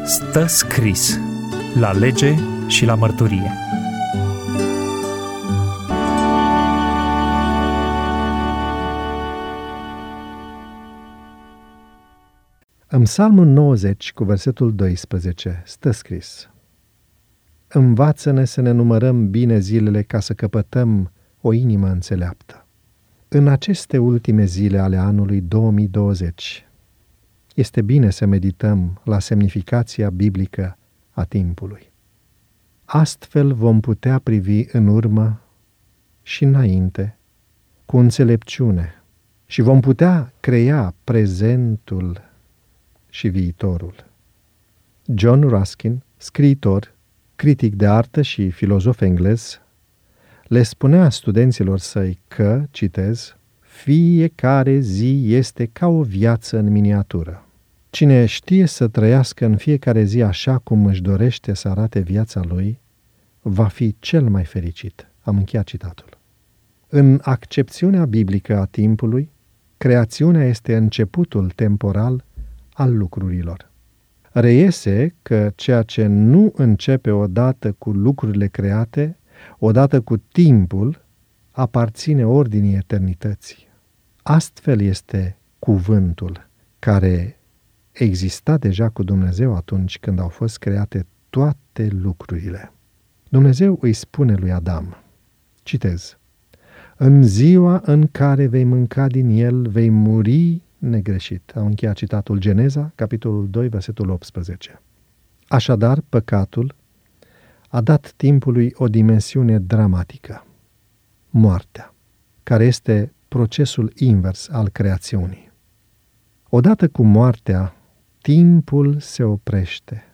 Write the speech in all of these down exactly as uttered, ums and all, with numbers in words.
Stă scris la lege și la mărturie. În Psalmul nouăzeci, cu versetul doisprezece, stă scris: Învață-ne să ne numărăm bine zilele ca să căpătăm o inimă înțeleaptă. În aceste ultime zile ale anului două mii douăzeci, este bine să medităm la semnificația biblică a timpului. Astfel vom putea privi în urmă și înainte cu înțelepciune și vom putea crea prezentul și viitorul. John Ruskin, scriitor, critic de artă și filozof englez, le spunea studenților săi că, citez, fiecare zi este ca o viață în miniatură. Cine știe să trăiască în fiecare zi așa cum își dorește să arate viața lui, va fi cel mai fericit. Am încheiat citatul. În accepțiunea biblică a timpului, creațiunea este începutul temporal al lucrurilor. Reiese că ceea ce nu începe odată cu lucrurile create, odată cu timpul, aparține ordinii eternității. Astfel este cuvântul care exista deja cu Dumnezeu atunci când au fost create toate lucrurile. Dumnezeu îi spune lui Adam, citez, în ziua în care vei mânca din el, vei muri negreșit. Am încheiat citatul Geneza, capitolul doi, versetul optsprezece. Așadar, păcatul a dat timpului o dimensiune dramatică, moartea, care este procesul invers al creațiunii. Odată cu moartea, timpul se oprește,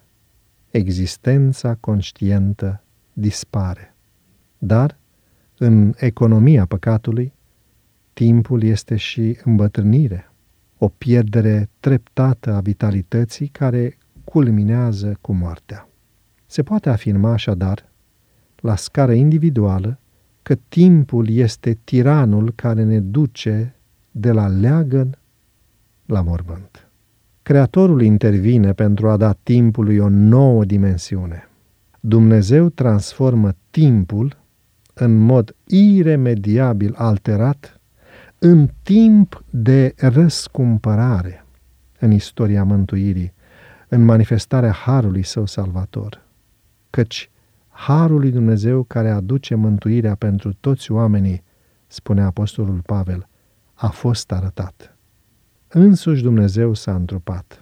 existența conștientă dispare. Dar, în economia păcatului, timpul este și îmbătrânire, o pierdere treptată a vitalității care culminează cu moartea. Se poate afirma așadar, la scară individuală, că timpul este tiranul care ne duce de la leagăn la mormânt. Creatorul intervine pentru a da timpului o nouă dimensiune. Dumnezeu transformă timpul în mod iremediabil alterat în timp de răscumpărare în istoria mântuirii, în manifestarea harului său salvator. Căci harul lui Dumnezeu care aduce mântuirea pentru toți oamenii, spune apostolul Pavel, a fost arătat. Însuși Dumnezeu s-a întrupat.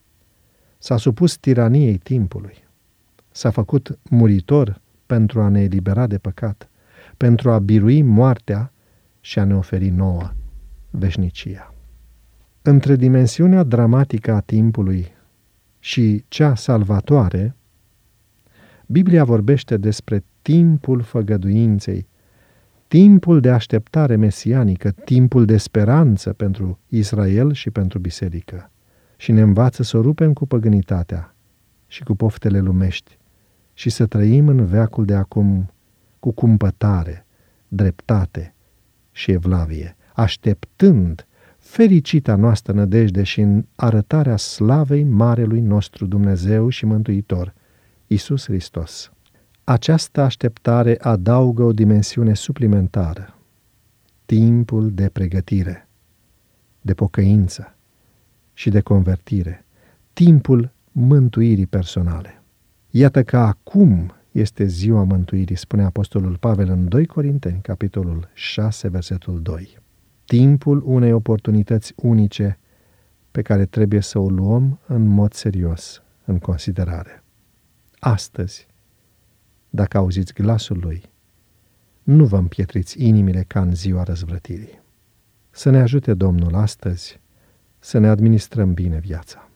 S-a supus tiraniei timpului. S-a făcut muritor pentru a ne elibera de păcat, pentru a birui moartea și a ne oferi nouă veșnicia. Între dimensiunea dramatică a timpului și cea salvatoare, Biblia vorbește despre timpul făgăduinței, timpul de așteptare mesianică, timpul de speranță pentru Israel și pentru biserică și ne învață să o rupem cu păgânitatea și cu poftele lumești și să trăim în veacul de acum cu cumpătare, dreptate și evlavie, așteptând fericita noastră nădejde și în arătarea slavei marelui nostru Dumnezeu și Mântuitor, Iisus Hristos. Această așteptare adaugă o dimensiune suplimentară, timpul de pregătire, de pocăință și de convertire, timpul mântuirii personale. Iată că acum este ziua mântuirii, spune apostolul Pavel în doi Corinteni, capitolul șase, versetul doi. Timpul unei oportunități unice pe care trebuie să o luăm în mod serios în considerare. Astăzi, dacă auziți glasul lui, nu vă împietriți inimile ca în ziua răzvrătirii. Să ne ajute Domnul astăzi să ne administrăm bine viața.